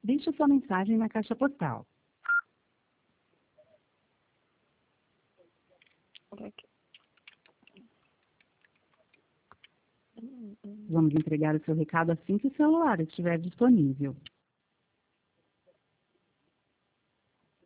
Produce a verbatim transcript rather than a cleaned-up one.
Deixe sua mensagem na caixa postal. Vamos entregar o seu recado assim que o celular estiver disponível.